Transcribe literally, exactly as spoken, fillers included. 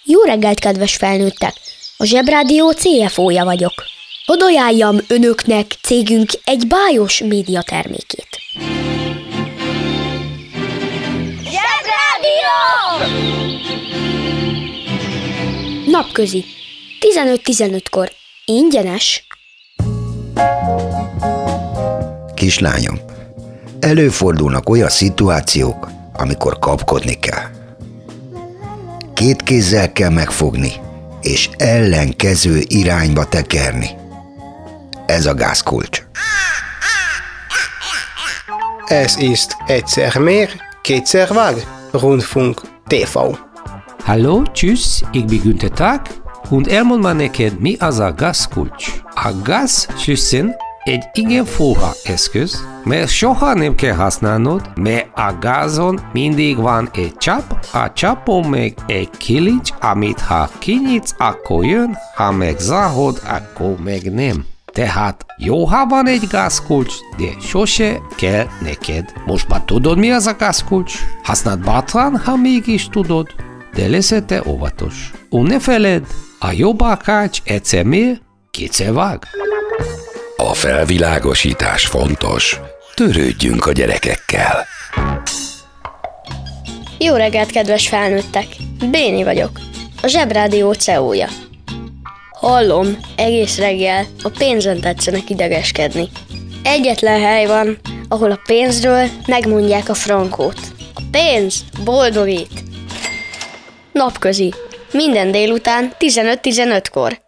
Jó reggelt, kedves felnőttek! A Zsebrádió cé ef ó-ja vagyok. Hadd ajánljam önöknek cégünk egy bájos média termékét. Zsebrádió! Napközi. tizenöt tizenötkor. Ingyenes. Kislányom, előfordulnak olyan szituációk, amikor kapkodni kell. Két kézzel kell megfogni, és ellenkező irányba tekerni. Ez a gázkulcs. Ez ist egyszer mehr, kétszer vág, Rundfunk té vé. Hallo, tschüss, ik ben Günther Tag, und elmond már neked, mi az a gázkulcs. A gázsüsszen egy igen fura eszköz, mert soha nem kell használnod, mert a gázon mindig van egy csap, a csapon meg egy kilics, amit ha kinyitsz, akkor jön, ha meg zárod, akkor meg nem. Tehát jó, ha van egy gázkulcs, de sose kell neked. Most már tudod, mi az a gázkulcs? Használd bátran, ha mégis tudod, de leszel te óvatos. Und ne feledd, a jobb akács egyszer mér, kétszer vág. A felvilágosítás fontos. Törődjünk a gyerekekkel. Jó reggelt, kedves felnőttek! Béni vagyok, a Zsebrádió cé e ó-ja. Hallom, egész reggel a pénzen tetszenek idegeskedni. Egyetlen hely van, ahol a pénzről megmondják a frankót. A pénz boldogít! Napközi. Minden délután tizenöt tizenötkor.